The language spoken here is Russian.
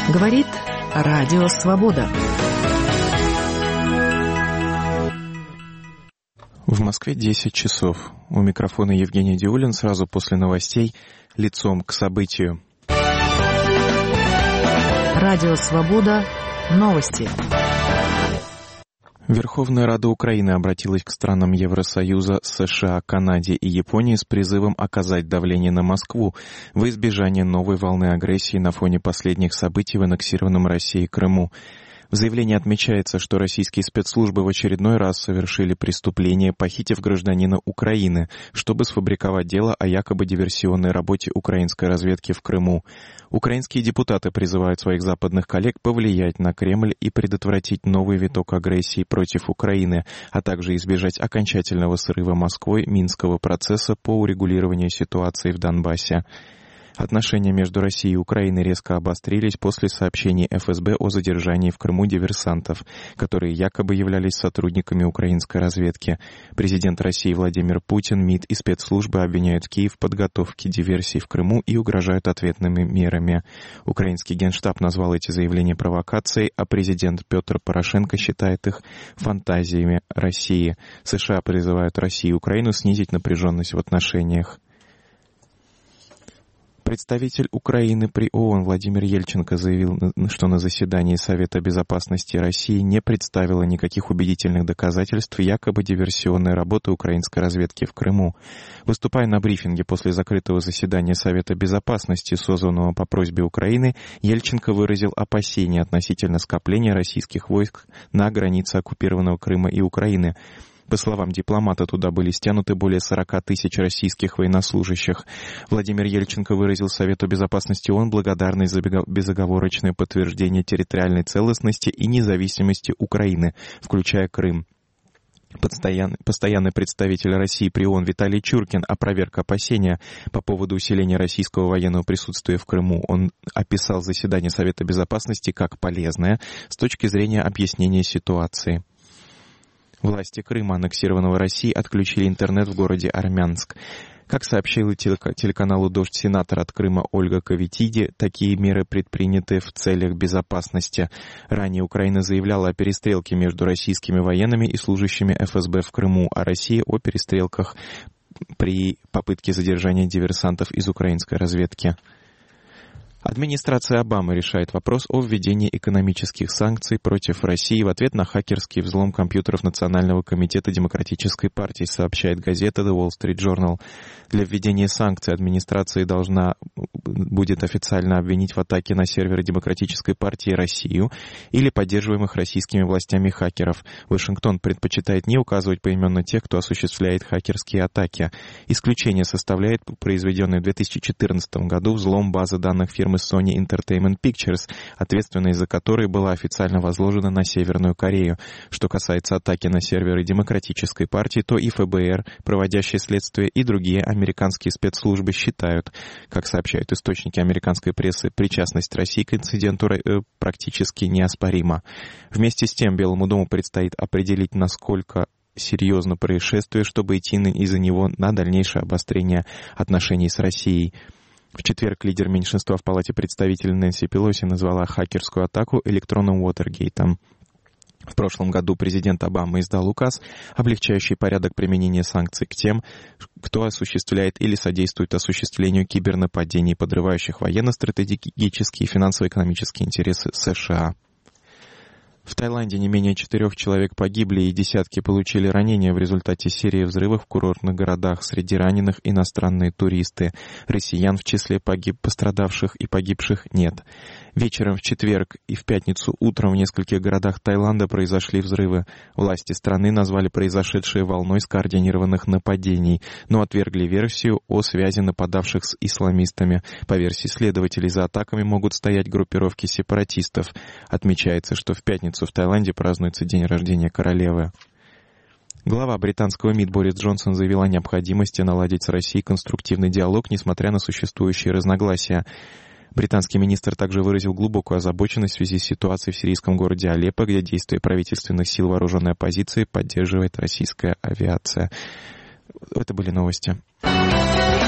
Говорит Радио Свобода. В Москве 10 часов. У микрофона Евгений Диулин. Сразу после новостей лицом к событию. Радио Свобода. Новости. Верховная Рада Украины обратилась к странам Евросоюза, США, Канаде и Японии с призывом оказать давление на Москву во избежание новой волны агрессии на фоне последних событий в аннексированном Россией Крыму. В заявлении отмечается, что российские спецслужбы в очередной раз совершили преступление, похитив гражданина Украины, чтобы сфабриковать дело о якобы диверсионной работе украинской разведки в Крыму. Украинские депутаты призывают своих западных коллег повлиять на Кремль и предотвратить новый виток агрессии против Украины, а также избежать окончательного срыва Москвой Минского процесса по урегулированию ситуации в Донбассе. Отношения между Россией и Украиной резко обострились после сообщений ФСБ о задержании в Крыму диверсантов, которые якобы являлись сотрудниками украинской разведки. Президент России Владимир Путин, МИД и спецслужбы обвиняют Киев в подготовке диверсий в Крыму и угрожают ответными мерами. Украинский генштаб назвал эти заявления провокацией, а президент Петр Порошенко считает их фантазиями России. США призывают Россию и Украину снизить напряженность в отношениях. Представитель Украины при ООН Владимир Ельченко заявил, что на заседании Совета Безопасности России не представило никаких убедительных доказательств якобы диверсионной работы украинской разведки в Крыму. Выступая на брифинге после закрытого заседания Совета Безопасности, созванного по просьбе Украины, Ельченко выразил опасения относительно скопления российских войск на границе оккупированного Крыма и Украины. По словам дипломата, туда были стянуты более 40 тысяч российских военнослужащих. Владимир Ельченко выразил Совету Безопасности ООН благодарность за безоговорочное подтверждение территориальной целостности и независимости Украины, включая Крым. Постоянный представитель России при ООН Виталий Чуркин опроверг опасения по поводу усиления российского военного присутствия в Крыму. Он описал заседание Совета Безопасности как полезное с точки зрения объяснения ситуации. Власти Крыма, аннексированного Россией, отключили интернет в городе Армянск. Как сообщила телеканалу «Дождь» сенатор от Крыма Ольга Кавитиди, такие меры предприняты в целях безопасности. Ранее Украина заявляла о перестрелке между российскими военными и служащими ФСБ в Крыму, а Россия о перестрелках при попытке задержания диверсантов из украинской разведки. Администрация Обамы решает вопрос о введении экономических санкций против России в ответ на хакерский взлом компьютеров Национального комитета Демократической партии, сообщает газета The Wall Street Journal. Для введения санкций администрация должна будет официально обвинить в атаке на серверы Демократической партии Россию или поддерживаемых российскими властями хакеров. Вашингтон предпочитает не указывать поименно тех, кто осуществляет хакерские атаки. Исключение составляет произведенный в 2014 году взлом базы данных фирмы Sony Entertainment Pictures, ответственность за которой была официально возложена на Северную Корею. Что касается атаки на серверы Демократической партии, то и ФБР, проводящие следствие, и другие американские спецслужбы считают, как сообщают источники американской прессы, причастность России к инциденту практически неоспорима. Вместе с тем Белому дому предстоит определить, насколько серьезно происшествие, чтобы идти из-за него на дальнейшее обострение отношений с Россией. В четверг лидер меньшинства в Палате представителей Нэнси Пелоси назвала хакерскую атаку электронным Уотергейтом. В прошлом году президент Обама издал указ, облегчающий порядок применения санкций к тем, кто осуществляет или содействует осуществлению кибернападений, подрывающих военно-стратегические и финансово-экономические интересы США. В Таиланде не менее 4 человек погибли и десятки получили ранения в результате серии взрывов в курортных городах. Среди раненых иностранные туристы. Россиян в числе пострадавших и погибших нет. Вечером в четверг и в пятницу утром в нескольких городах Таиланда произошли взрывы. Власти страны назвали произошедшее волной скоординированных нападений, но отвергли версию о связи нападавших с исламистами. По версии следователей, за атаками могут стоять группировки сепаратистов. Отмечается, что в пятницу в Таиланде празднуется день рождения королевы. Глава британского МИД Борис Джонсон заявил о необходимости наладить с Россией конструктивный диалог, несмотря на существующие разногласия. Британский министр также выразил глубокую озабоченность в связи с ситуацией в сирийском городе Алеппо, где действия правительственных сил вооруженной оппозиции поддерживает российская авиация. Это были новости.